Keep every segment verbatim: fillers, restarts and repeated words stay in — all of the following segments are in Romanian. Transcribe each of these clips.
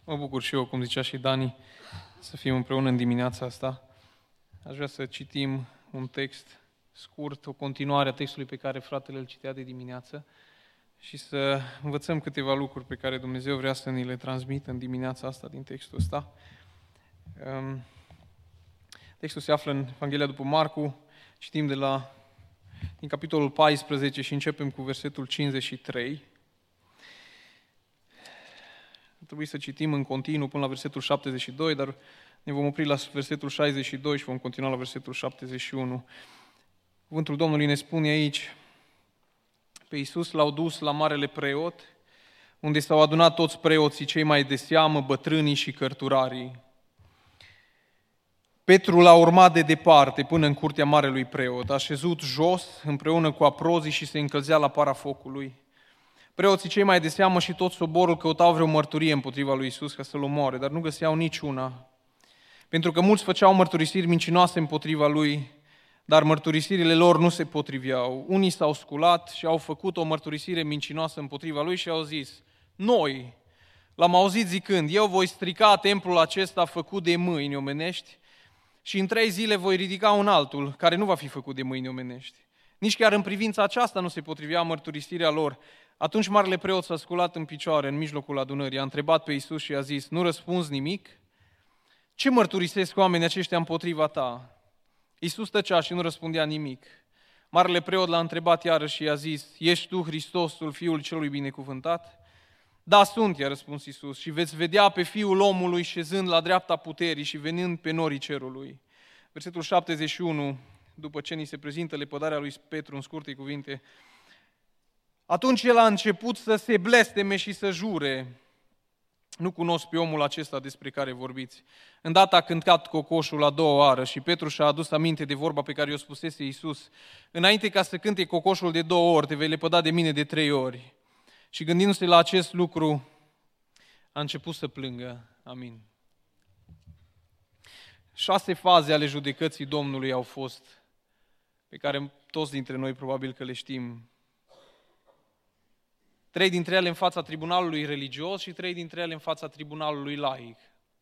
Mă bucur și eu, cum zicea și Dani, să fim împreună în dimineața asta. Aș vrea să citim un text scurt, o continuare a textului pe care fratele îl citea de dimineață și să învățăm câteva lucruri pe care Dumnezeu vrea să ni le transmită în dimineața asta din textul ăsta. Textul se află în Evanghelia după Marcu, citim de la din capitolul paisprezece și începem cu versetul cincizeci și trei. Trebuie să citim în continuu până la versetul șaptezeci și doi, dar ne vom opri la versetul șaizeci și doi și vom continua la versetul șaptezeci și unu. Cuvântul Domnului ne spune aici: pe Iisus l-au dus la marele preot, unde s-au adunat toți preoții cei mai de seamă, bătrânii și cărturarii. Petru l-a urmat de departe până în curtea marelui preot, a șezut jos împreună cu aprozii și se încălzea la para focului. Preoții cei mai de seamă și tot soborul căutau vreo mărturie împotriva lui Iisus ca să-l omoare, dar nu găseau niciuna. Pentru că mulți făceau mărturisiri mincinoase împotriva lui, dar mărturisirile lor nu se potriveau. Unii s-au sculat și au făcut o mărturisire mincinoasă împotriva lui și au zis: noi l-am auzit zicând, eu voi strica templul acesta făcut de mâini omenești și în trei zile voi ridica un altul care nu va fi făcut de mâini omenești. Nici chiar în privința aceasta nu se potrivea mărturisirea lor. Atunci marele preot s-a sculat în picioare în mijlocul adunării, a întrebat pe Iisus și a zis: nu răspunzi nimic? Ce mărturisesc oamenii aceștia împotriva ta? Iisus tăcea și nu răspundea nimic. Marele preot l-a întrebat iarăși și i-a zis: ești tu Hristosul, Fiul celui binecuvântat? Da, sunt, i-a răspuns Iisus, și veți vedea pe Fiul omului șezând la dreapta puterii și venind pe norii cerului. Versetul șaptezeci și unu, după ce ni se prezintă lepădarea lui Petru în scurte cuvinte: atunci el a început să se blesteme și să jure: nu cunosc pe omul acesta despre care vorbiți. Îndată a cântat cocoșul a doua oară și Petru și-a adus aminte de vorba pe care i-o spusese Iisus: înainte ca să cânte cocoșul de două ori, te vei lepăda de mine de trei ori. Și gândindu-se la acest lucru, a început să plângă. Amin. Șase faze ale judecății Domnului au fost, pe care toți dintre noi probabil că le știm. Trei dintre ele în fața tribunalului religios și trei dintre ele în fața tribunalului laic.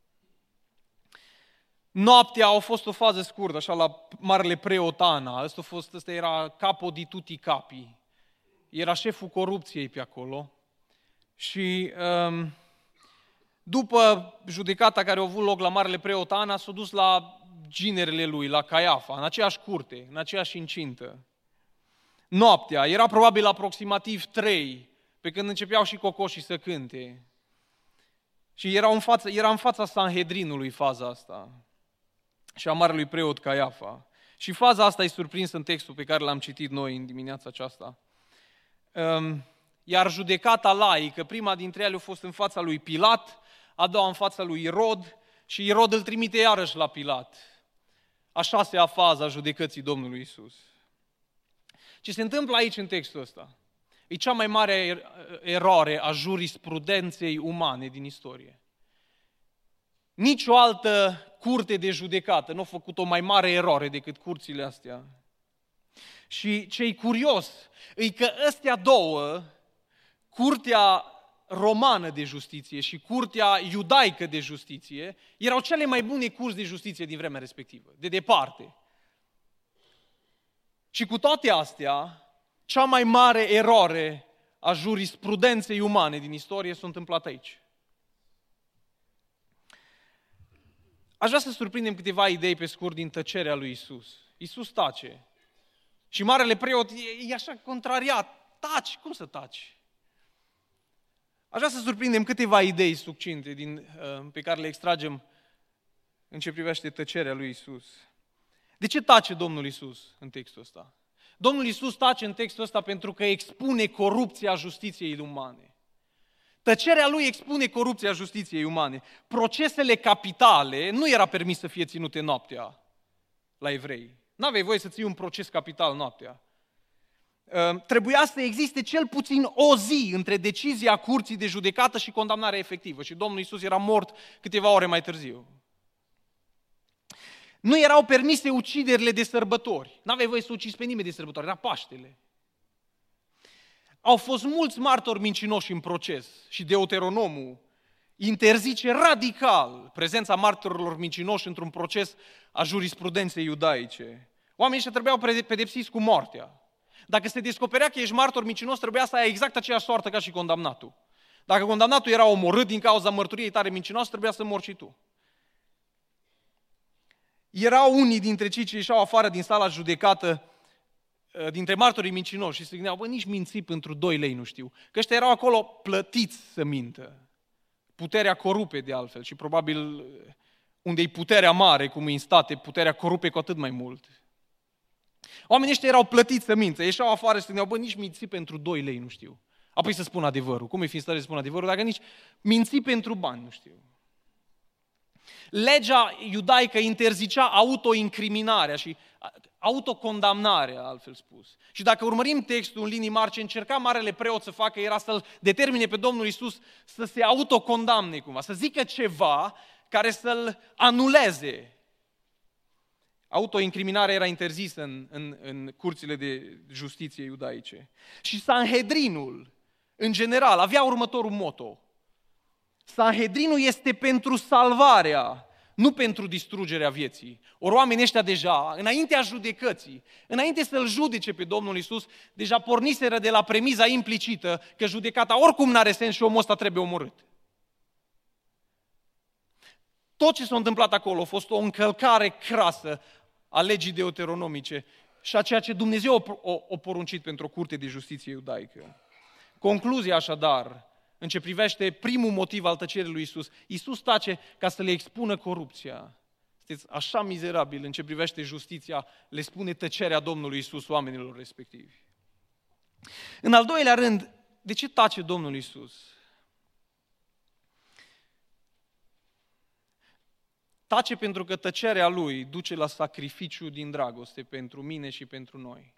Noaptea a fost o fază scurtă, așa la marele preot Ana. Asta, a fost, asta era capo di tutti capi. Era șeful corupției pe acolo. Și um, după judecata care a avut loc la marele preot Ana, s-a dus la ginerele lui, la Caiafa, în aceeași curte, în aceeași incintă. Noaptea, era probabil aproximativ trei, pe când începeau și cocoșii să cânte. Și era în fața, era în fața Sanhedrinului faza asta și a marelui preot Caiafa. Și faza asta e surprinsă în textul pe care l-am citit noi în dimineața aceasta. Iar judecata laică, prima dintre ele a fost în fața lui Pilat, a doua în fața lui Irod și Irod îl trimite iarăși la Pilat. A șasea fază a judecății Domnului Iisus. Ce se întâmplă aici în textul ăsta e cea mai mare eroare a jurisprudenței umane din istorie. Nici o altă curte de judecată nu a făcut o mai mare eroare decât curțile astea. Și ce-i curios e că astea două, curtea romană de justiție și curtea iudaică de justiție, erau cele mai bune curți de justiție din vremea respectivă, de departe. Și cu toate astea, cea mai mare eroare a jurisprudenței umane din istorie s-a întâmplat aici. Aș vrea să surprindem câteva idei pe scurt din tăcerea lui Iisus. Iisus tace. Și marele preot e, e așa contrariat. Taci, cum să taci? Aș vrea să surprindem câteva idei succinte din, pe care le extragem în ce privește tăcerea lui Iisus. De ce tace Domnul Iisus în textul ăsta? Domnul Iisus tace în textul ăsta pentru că expune corupția justiției umane. Tăcerea lui expune corupția justiției umane. Procesele capitale nu era permis să fie ținute noaptea la evrei. N-aveai voie să ții un proces capital noaptea. Trebuia să existe cel puțin o zi între decizia curții de judecată și condamnarea efectivă. Și Domnul Iisus era mort câteva ore mai târziu. Nu erau permise uciderile de sărbători. N-aveai voie să ucizi pe nimeni de sărbători, era Paștele. Au fost mulți martori mincinoși în proces și Deuteronomul interzice radical prezența martorilor mincinoși într-un proces a jurisprudenței iudaice. Oamenii ăștia trebuiau pedepsiți cu moartea. Dacă se descoperea că ești martor mincinos, trebuia să ai exact aceeași soartă ca și condamnatul. Dacă condamnatul era omorât din cauza mărturiei tale mincinoase, trebuia să mori și tu. Erau unii dintre cei ce ieșeau afară din sala judecată, dintre martorii mincinoși, și se gândeau, bă, nici minți pentru doi lei nu știu. Că ăștia erau acolo plătiți să mintă. Puterea corupe de altfel și probabil unde-i puterea mare, cum e în state, puterea corupe cu atât mai mult. Oamenii ăștia erau plătiți să mință, ieșeau afară și se gândeau, bă, nici minți pentru doi lei nu știu. Apoi să spun adevărul. Cum e fi în stare să spun adevărul dacă nici minți pentru bani nu știu. Legea iudaică interzicea autoincriminarea și autocondamnarea, altfel spus. Și dacă urmărim textul în linii mari, ce încerca marele preot să facă era să-l determine pe Domnul Iisus să se autocondamne cumva, să zică ceva care să-l anuleze. Autoincriminarea era interzisă în, în, în curțile de justiție iudaice. Și Sanhedrinul, în general, avea următorul motto. Sanhedrinul este pentru salvarea, nu pentru distrugerea vieții. Ori oamenii ăștia deja, înaintea judecății, înainte să-L judece pe Domnul Iisus, deja porniseră de la premiza implicită că judecata oricum n-are sens și omul ăsta trebuie omorât. Tot ce s-a întâmplat acolo a fost o încălcare crasă a legii deuteronomice și a ceea ce Dumnezeu a poruncit pentru o curte de justiție iudaică. Concluzia așadar, în ce privește primul motiv al tăcerii lui Iisus, Iisus tace ca să le expună corupția. Sunteți așa mizerabil în ce privește justiția, le spune tăcerea Domnului Iisus oamenilor respectivi. În al doilea rând, de ce tace Domnul Iisus? Tace pentru că tăcerea Lui duce la sacrificiu din dragoste pentru mine și pentru noi.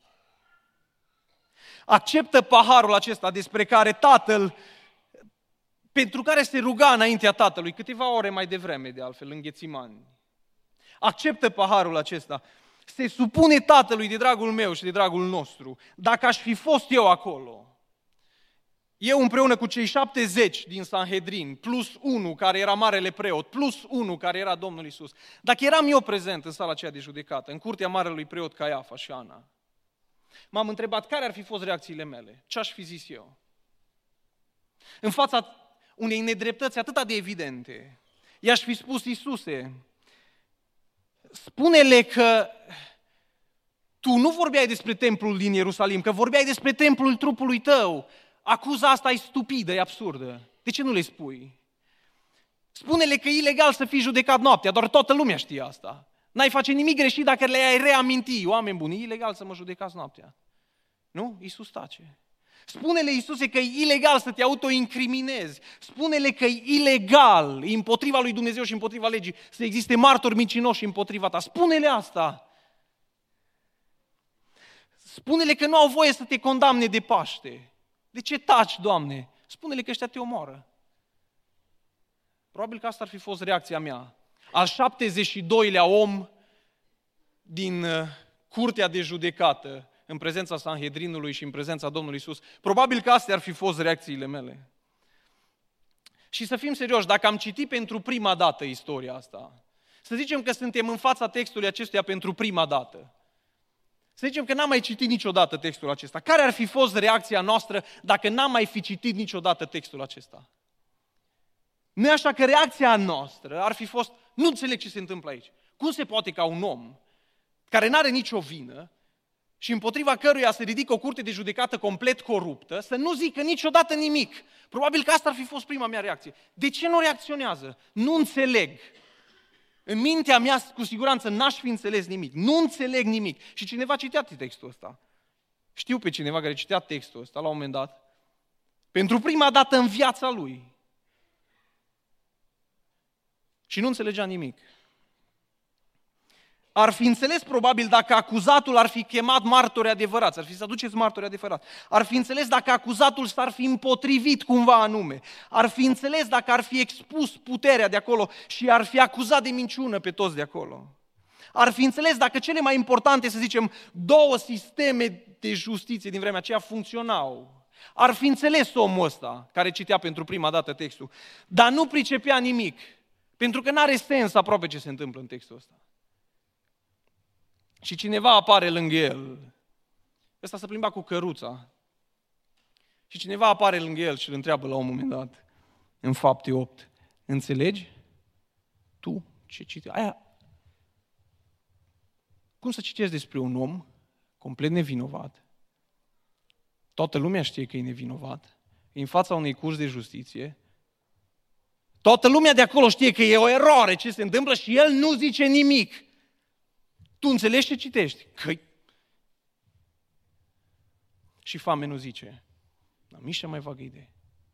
Acceptă paharul acesta despre care Tatăl, pentru care se ruga înaintea Tatălui, câteva ore mai devreme de altfel, în Ghețimani. Acceptă paharul acesta. Se supune Tatălui de dragul meu și de dragul nostru. Dacă aș fi fost eu acolo, eu împreună cu cei șaptezeci din Sanhedrin, plus unu care era marele preot, plus unu care era Domnul Iisus, dacă eram eu prezent în sala aceea de judecată, în curtea marelui preot Caiafa și Ana, m-am întrebat care ar fi fost reacțiile mele, ce aș fi zis eu. În fața unei nedreptăți atât de evidente, i-aș fi spus, Iisuse, spune-le că tu nu vorbeai despre templul din Ierusalim, că vorbeai despre templul trupului tău. Acuza asta e stupidă, e absurdă. De ce nu le spui? Spune-le că e ilegal să fii judecat noaptea, doar toată lumea știe asta. N-ai face nimic greșit dacă le-ai reaminti. Oameni buni, e ilegal să mă judecați noaptea. Nu? Iisus tace. Spune-le, Iisuse, că e ilegal să te autoincriminezi. Spune-le că e ilegal împotriva lui Dumnezeu și împotriva legii să existe martori mincinoși împotriva ta. Spune-le asta. Spune-le că nu au voie să te condamne de Paște. De ce taci, Doamne? Spune-le că ăștia te omoară. Probabil că asta ar fi fost reacția mea. Al șaptezeci și doilea om din curtea de judecată, în prezența Sanhedrinului și în prezența Domnului Iisus. Probabil că astea ar fi fost reacțiile mele. Și să fim serioși, dacă am citit pentru prima dată istoria asta, să zicem că suntem în fața textului acestuia pentru prima dată, să zicem că n-am mai citit niciodată textul acesta, care ar fi fost reacția noastră dacă n-am mai fi citit niciodată textul acesta? Nu e așa că reacția noastră ar fi fost, nu înțeleg ce se întâmplă aici. Cum se poate ca un om care n-are nicio vină și împotriva căruia se ridică o curte de judecată complet coruptă, să nu zică niciodată nimic? Probabil că asta ar fi fost prima mea reacție. De ce nu reacționează? Nu înțeleg. În mintea mea, cu siguranță, n-aș fi înțeles nimic. Nu înțeleg nimic. Și cineva citea textul ăsta. Știu pe cineva care citea textul ăsta la un moment dat. Pentru prima dată în viața lui. Și nu înțelegea nimic. Ar fi înțeles probabil dacă acuzatul ar fi chemat martori adevărați, ar fi să aduceți martori adevărați. Ar fi înțeles dacă acuzatul s-ar fi împotrivit cumva anume. Ar fi înțeles dacă ar fi expus puterea de acolo și ar fi acuzat de minciună pe toți de acolo. Ar fi înțeles dacă cele mai importante, să zicem, două sisteme de justiție din vremea aceea funcționau. Ar fi înțeles omul ăsta care citea pentru prima dată textul, dar nu pricepea nimic, pentru că n-are sens aproape ce se întâmplă în textul ăsta. Și cineva apare lângă el. Ăsta se plimba cu căruța. Și cineva apare lângă el și îl întreabă la un moment dat, în Fapte opt, înțelegi? Tu ce citești? Aia. Cum să citești despre un om complet nevinovat? Toată lumea știe că e nevinovat. E în fața unei curți de justiție. Toată lumea de acolo știe că e o eroare ce se întâmplă și el nu zice nimic. Tu înțelegi ce citești? Că... Și Fame nu zice. Dar nici cea mai vagă idee.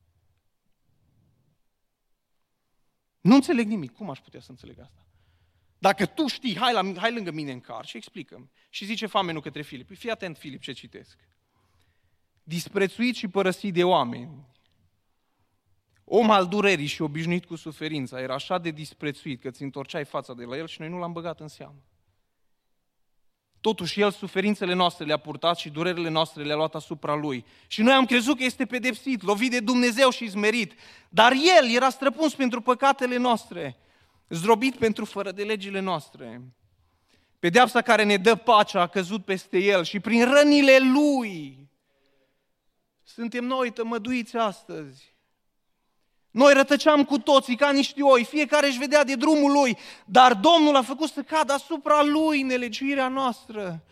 Nu înțeleg nimic. Cum aș putea să înțeleg asta? Dacă tu știi, hai, la, hai lângă mine în car și explică-mi. Și zice Famenul către Filip. Fii atent, Filip, ce citesc. Disprețuit și părăsit de oameni. Om al durerii și obișnuit cu suferința. Era așa de disprețuit că ți întorceai fața de la el și noi nu l-am băgat în seamă. Totuși el suferințele noastre le-a purtat și durerile noastre le-a luat asupra lui. Și noi am crezut că este pedepsit, lovit de Dumnezeu și izmerit. Dar el era străpuns pentru păcatele noastre, zdrobit pentru fără de legile noastre. Pedeapsa care ne dă pacea a căzut peste el și prin rănile lui suntem noi tămăduiți astăzi. Noi rătăceam cu toții ca niște oi, fiecare își vedea de drumul lui, dar Domnul a făcut să cadă asupra lui nelegiuirea noastră.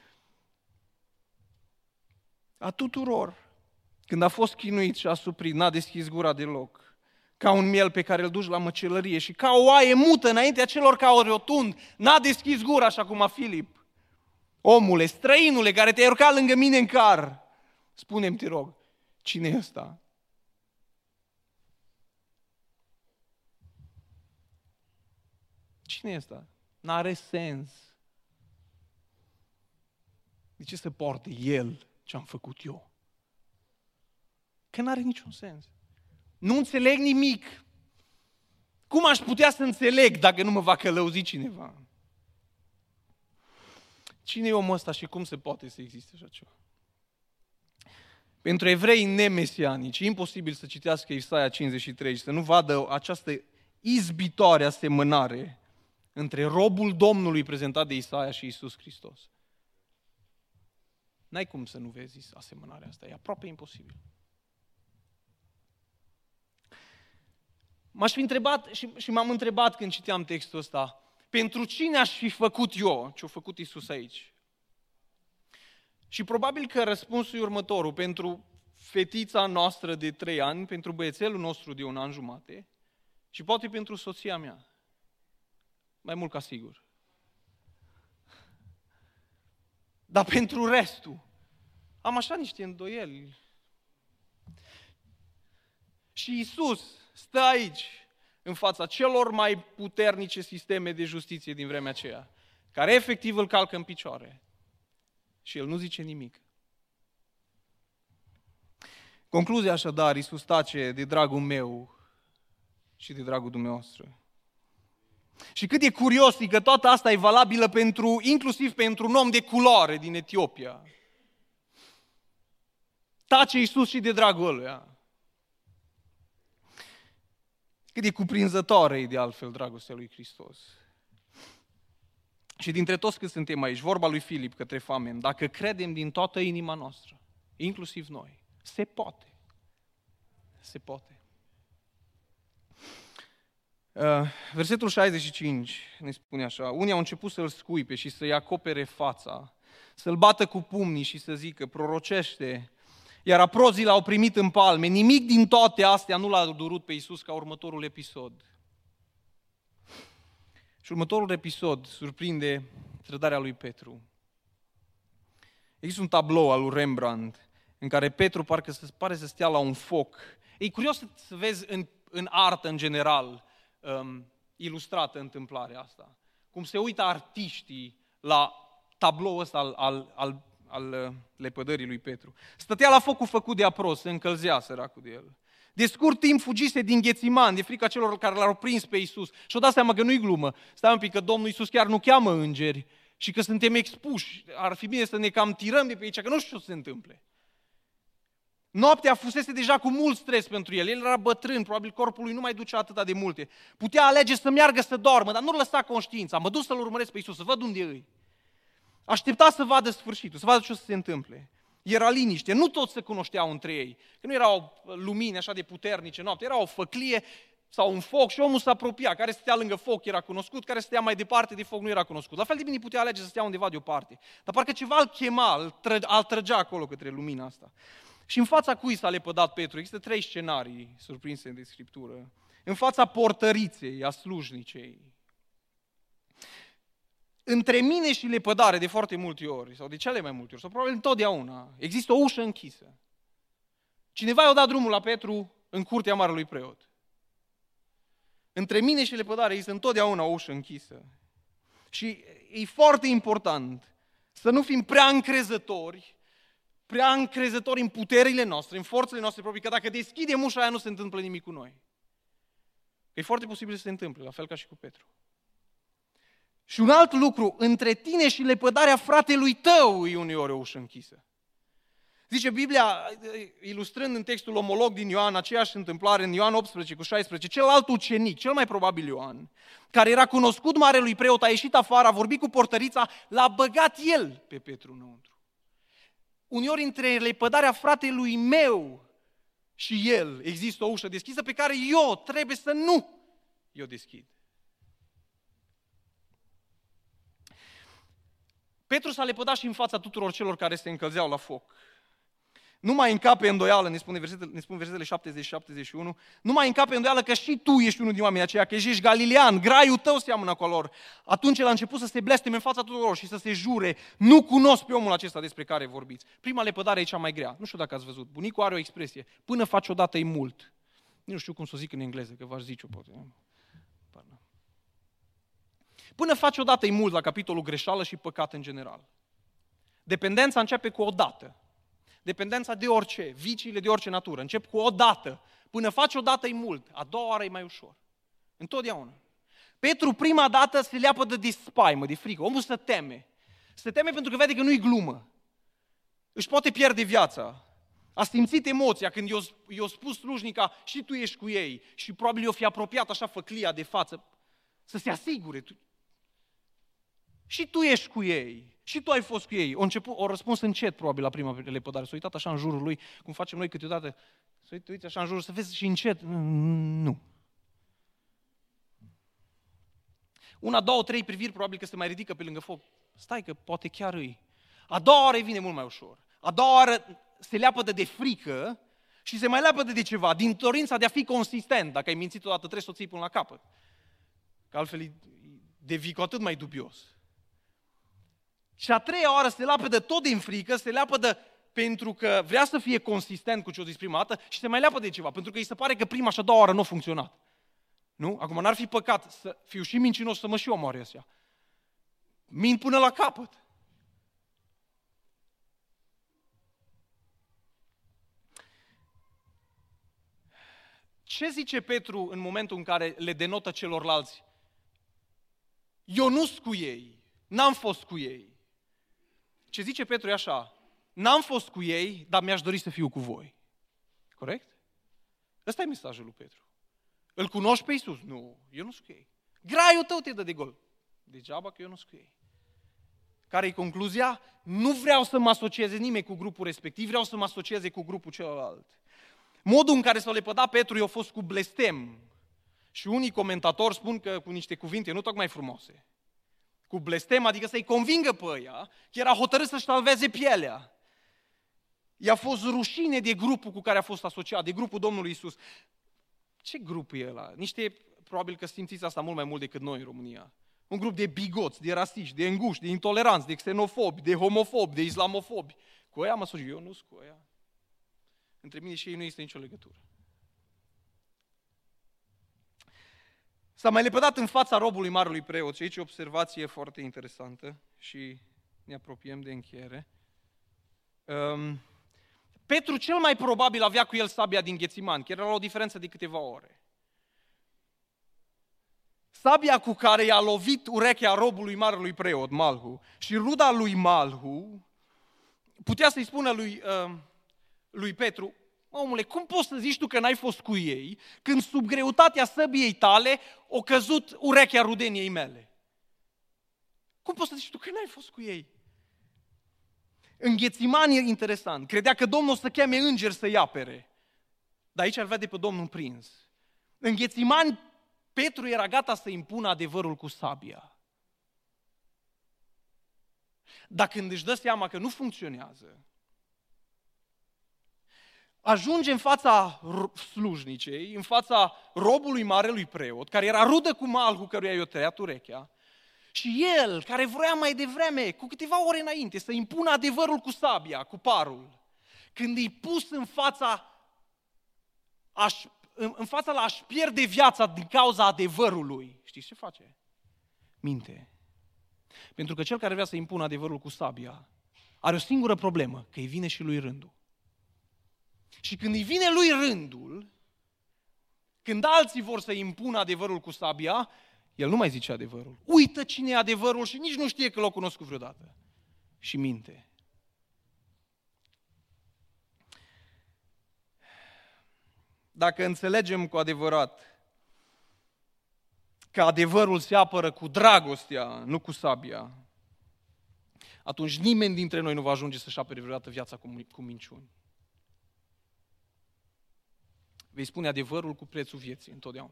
A tuturor, când a fost chinuit și a suprit, n-a deschis gura deloc, ca un miel pe care îl duci la măcelărie și ca o oaie mută înaintea celor ca o rotund, n-a deschis gura așa cum a Filip. Omule, străinule care te-ai urcat lângă mine în car, spune-mi, te rog, cine e ăsta? Cine e ăsta? N-are sens. De ce să poarte el ce am făcut eu? Că n-are niciun sens. Nu înțeleg nimic. Cum aș putea să înțeleg dacă nu mă va călăuzi cineva? Cine e omul ăsta și cum se poate să existe așa ceva? Pentru evrei nemesianici, e imposibil să citească Isaia cincizeci și trei și să nu vadă această izbitoare asemănare între robul Domnului prezentat de Isaia și Iisus Hristos. N-ai cum să nu vezi asemănarea asta, e aproape imposibil. M-aș fi întrebat și, și m-am întrebat când citeam textul ăsta, pentru cine aș fi făcut eu ce-a făcut Iisus aici? Și probabil că răspunsul e următorul, pentru fetița noastră de trei ani, pentru băiețelul nostru de un an jumate și poate pentru soția mea. Mai mult ca sigur. Dar pentru restul, am așa niște îndoieli. Și Iisus stă aici, în fața celor mai puternice sisteme de justiție din vremea aceea, care efectiv îl calcă în picioare. Și el nu zice nimic. Concluzia așadar, Iisus tace de dragul meu și de dragul dumneavoastră. Și cât e curios că toată asta e valabilă pentru, inclusiv pentru un om de culoare din Etiopia. Tace Iisus și de dragul ăluia. Cât e cuprinzătoare e de altfel dragostea lui Hristos. Și dintre toți cât suntem aici, vorba lui Filip către Famen, dacă credem din toată inima noastră, inclusiv noi, se poate. Se poate. Uh, versetul șaizeci și cinci ne spune așa, unii au început să-l scuipe și să-i acopere fața, să-l bată cu pumnii și să zică, prorocește, iar aprozii l-au primit în palme. Nimic din toate astea nu l-a durut pe Iisus ca următorul episod. Și următorul episod surprinde trădarea lui Petru. Există un tablou al lui Rembrandt în care Petru parcă se pare să stea la un foc. E curios să vezi în, în artă în general um, ilustrată întâmplarea asta. Cum se uită artiștii la tabloul ăsta al, al, al, al lepădării lui Petru. Stătea la focul făcut de apros, se încălzea săracul de el. De scurt timp fugise din Ghețiman, de frica celor care l-au prins pe Iisus. Și-o dat seama că nu-i glumă. Stai un pic, că Domnul Iisus chiar nu cheamă îngeri și că suntem expuși. Ar fi bine să ne cam tirăm de pe aici, că nu știu ce se întâmple. Noaptea fusese deja cu mult stres pentru el. El era bătrân, probabil corpul lui nu mai duce atâta de multe. Putea alege să meargă să doarmă, dar nu lăsa conștiința. Mă duc să-L urmăresc pe Iisus, să văd unde e. Aștepta să vadă sfârșitul, să vadă ce o să se întâmple. Era liniște, nu toți se cunoșteau între ei, că nu erau lumini așa de puternice noapte, era o făclie sau un foc și omul se apropia, care stătea lângă foc era cunoscut, care stătea mai departe de foc nu era cunoscut. La fel de bine putea alege să stea undeva deoparte, dar parcă ceva îl chema, îl, tră, îl trăgea acolo către lumina asta. Și în fața cui s-a lepădat Petru? Există trei scenarii surprinse de Scriptură. În fața portăriței, a slujnicei. Între mine și lepădare, de foarte multe ori, sau de cele mai multe ori, sau probabil întotdeauna, există o ușă închisă. Cineva i-a dat drumul la Petru în curtea marelui preot. Între mine și lepădare există întotdeauna o ușă închisă. Și e foarte important să nu fim prea încrezători, prea încrezători în puterile noastre, în forțele noastre proprii, că dacă deschidem ușa aia nu se întâmplă nimic cu noi. E foarte posibil să se întâmple, la fel ca și cu Petru. Și un alt lucru, între tine și lepădarea fratelui tău e uneori o ușă închisă. Zice Biblia, ilustrând în textul omolog din Ioan, aceeași întâmplare în Ioan optsprezece cu șaisprezece, celălalt ucenic, cel mai probabil Ioan, care era cunoscut marelui preot, a ieșit afară, a vorbit cu portărița, l-a băgat el pe Petru înăuntru. Uneori între lepădarea fratelui meu și el există o ușă deschisă pe care eu trebuie să nu eu deschid. Petru s-a lepădat și în fața tuturor celor care se încălzeau la foc. Nu mai încape îndoială, ne spune versetele, ne spun versetele șaptezeci și șaptezeci și unu, nu mai încape îndoială că și tu ești unul din oamenii aceia, că ești galilean, graiul tău seamănă cu lor. Atunci el a început să se blesteme în fața tuturor și să se jure, nu cunosc pe omul acesta despre care vorbiți. Prima lepădare e cea mai grea. Nu știu dacă ați văzut. Bunicul are o expresie, până faci odată e mult. Nu știu cum să o zic în engleză, că v-aș zice-o poate. Până faci odată e mult la capitolul greșeală și păcat în general. Dependența începe cu o dată. Dependența de orice, viciile de orice natură, încep cu o dată. Până faci o dată e mult, a doua oară e mai ușor. Întotdeauna. Petru prima dată se leapădă de spaimă, de frică. Omul se teme. Se teme pentru că vede că nu-i glumă. Își poate pierde viața. A simțit emoția când i-a, i-a spus slujnica și tu ești cu ei și probabil i-o fi apropiat așa făclia de față să se asigure. Și tu ești cu ei. Și tu ai fost cu ei. O, început, o răspuns încet, probabil, la prima lepădare. S-a uitat așa în jurul lui, cum facem noi câteodată. S-a uitat așa în jurul, să vezi și încet. Nu. Una, două, trei priviri, probabil că se mai ridică pe lângă foc. Stai că poate chiar îi. A doua oară vine mult mai ușor. A doua oară se leapădă de frică și se mai leapădă de ceva, din dorința de a fi consistent. Dacă ai mințit odată, trebuie să o ții până la capăt. Că altfel devii cu atât mai dubios. Și a treia oară se leapădă tot din frică, se leapădă pentru că vrea să fie consistent cu ce o zis prima dată și se mai leapădă de ceva, pentru că îi se pare că prima și a doua oară nu a funcționat. Nu? Acum n-ar fi păcat să fiu și mincinos să mă și omoare ăsea. Mint până la capăt. Ce zice Petru în momentul în care le denotă celorlalți? Eu nu-s cu ei, n-am fost cu ei. Ce zice Petru e așa, n-am fost cu ei, dar mi-aș dori să fiu cu voi. Corect? Ăsta e mesajul lui Petru. Îl cunoști pe Iisus? Nu, eu nu sunt cu ei. Graiul tău te dă de gol. Degeaba că eu nu sunt cu ei. Care-i concluzia? Nu vreau să mă asocieze nimeni cu grupul respectiv, vreau să mă asocieze cu grupul celălalt. Modul în care s-a lepădat Petru i-a fost cu blestem. Și unii comentatori spun că cu niște cuvinte nu tocmai frumoase. Cu blestem, adică să-i convingă pe ăia că era hotărât să-și salveze pielea. I-a fost rușine de grupul cu care a fost asociat, de grupul Domnului Iisus. Ce grup e ăla? Niște, probabil că simțiți asta mult mai mult decât noi în România. Un grup de bigoți, de rasiști, de înguși, de intoleranți, de xenofobi, de homofobi, de islamofobi. Cu ăia mă asociu, eu nu sunt cu ăia. Între mine și ei nu există nicio legătură. S-a mai lepădat în fața robului marelui preot și aici e o observație foarte interesantă și ne apropiem de încheiere. Um, Petru cel mai probabil avea cu el sabia din Ghețiman, chiar era la o diferență de câteva ore. Sabia cu care i-a lovit urechea robului marelui preot, Malhu, și ruda lui Malhu putea să-i spună lui, uh, lui Petru, Omule, cum poți să zici tu că n-ai fost cu ei când sub greutatea săbiei tale o căzut urechea rudeniei mele? Cum poți să zici tu că n-ai fost cu ei? În Ghețimani e interesant. Credea că Domnul o să cheme îngeri să-i apere. Dar aici ar vede pe Domnul prins. În Ghețimani, Petru era gata să impună adevărul cu sabia. Dar când își dă seama că nu funcționează, ajunge în fața slujnicei, în fața robului marelui preot, care era rudă cu Malhu, căruia i-a tăiat urechea, și el, care vrea mai devreme, cu câteva ore înainte, să impună adevărul cu sabia, cu parul, când e pus în fața, aș, în, în fața la a-și pierde viața din cauza adevărului, știți ce face? Minte. Pentru că cel care vrea să impună adevărul cu sabia are o singură problemă, că îi vine și lui rândul. Și când îi vine lui rândul, când alții vor să impună adevărul cu sabia, el nu mai zice adevărul. Uită cine e adevărul și nici nu știe că l-a cunoscut vreodată. Și minte. Dacă înțelegem cu adevărat că adevărul se apără cu dragostea, nu cu sabia, atunci nimeni dintre noi nu va ajunge să-și apere vreodată viața cu, cu minciuni. Vei spune adevărul cu prețul vieții, întotdeauna.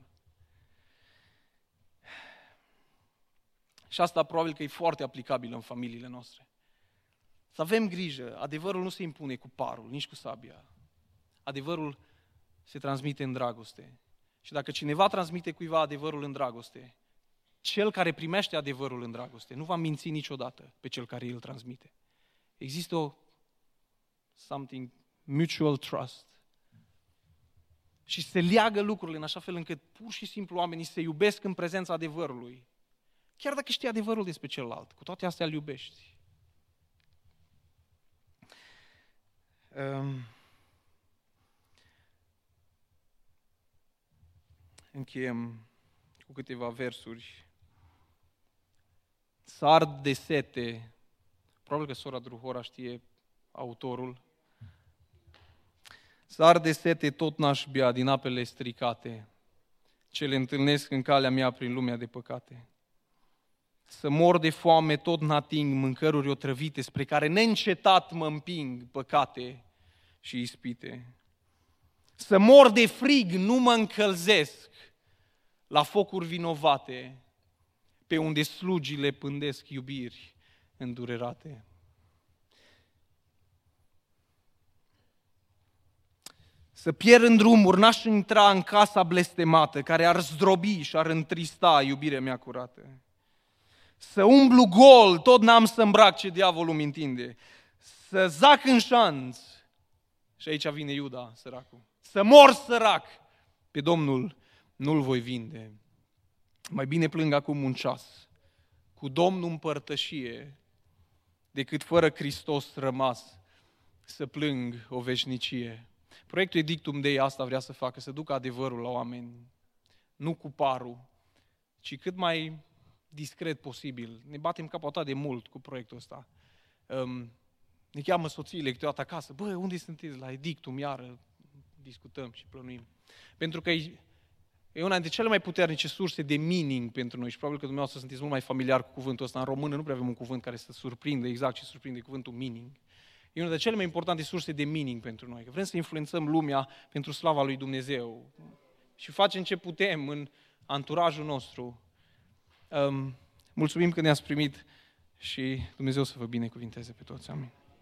Și asta probabil că e foarte aplicabil în familiile noastre. Să avem grijă, adevărul nu se impune cu parul, nici cu sabia. Adevărul se transmite în dragoste. Și dacă cineva transmite cuiva adevărul în dragoste, cel care primește adevărul în dragoste nu va minți niciodată pe cel care îl transmite. Există o something mutual trust. Și se leagă lucrurile în așa fel încât pur și simplu oamenii se iubesc în prezența adevărului. Chiar dacă știi adevărul despre celălalt, cu toate astea îl iubești. Um, încheiem cu câteva versuri. Să ard de sete, probabil că sora Druhora știe autorul, să ard de sete tot n-aș bea din apele stricate, ce le întâlnesc în calea mea prin lumea de păcate. Să mor de foame tot n-ating mâncăruri otrăvite, spre care neîncetat mă împing păcate și ispite. Să mor de frig, nu mă încălzesc la focuri vinovate, pe unde slugile pândesc iubiri îndurerate. Să pierd în drumuri, n-aș intra în casa blestemată, care ar zdrobi și ar întrista iubirea mea curată. Să umblu gol, tot n-am să îmbrac ce diavolul mi întinde. Să zac în șanț, și aici vine Iuda, săracul. Să mor sărac, pe Domnul nu-l voi vinde. Mai bine plâng acum un ceas, cu Domnul în părtășie, decât fără Hristos rămas, să plâng o veșnicie. Proiectul Edictum Dei asta vrea să facă, să ducă adevărul la oameni, nu cu parul, ci cât mai discret posibil. Ne batem capul atât de mult cu proiectul ăsta. Um, ne cheamă soțiile câteodată acasă. Bă, unde sunteți la Edictum? Iară discutăm și plănuim. Pentru că e, e una dintre cele mai puternice surse de meaning pentru noi și probabil că dumneavoastră sunteți mult mai familiar cu cuvântul ăsta. În română nu prea avem un cuvânt care să surprinde exact ce surprinde cuvântul meaning. E una dintre cele mai importante surse de meaning pentru noi. Că vrem să influențăm lumea pentru slava lui Dumnezeu și facem ce putem în anturajul nostru. Um, mulțumim că ne-ați primit și Dumnezeu să vă binecuvinteze pe toți. Amin.